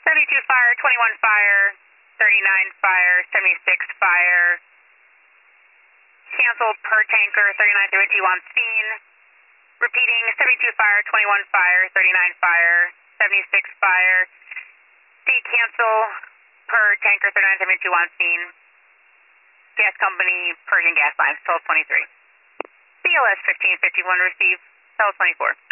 72 fire, 21 fire, 39 fire, 76 fire. Canceled per tanker, 3932 on scene. Repeating, 72 fire, 21 fire, 39 fire, 76 fire. C cancel per tanker, 3972 on scene. Gas company, Persian Gas Lines, 1223. BLS 1551 received, 1224.